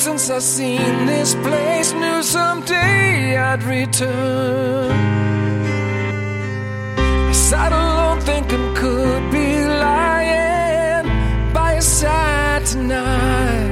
Since I seen this place, knew someday I'd return. I sat alone thinking, could be lying by your side tonight.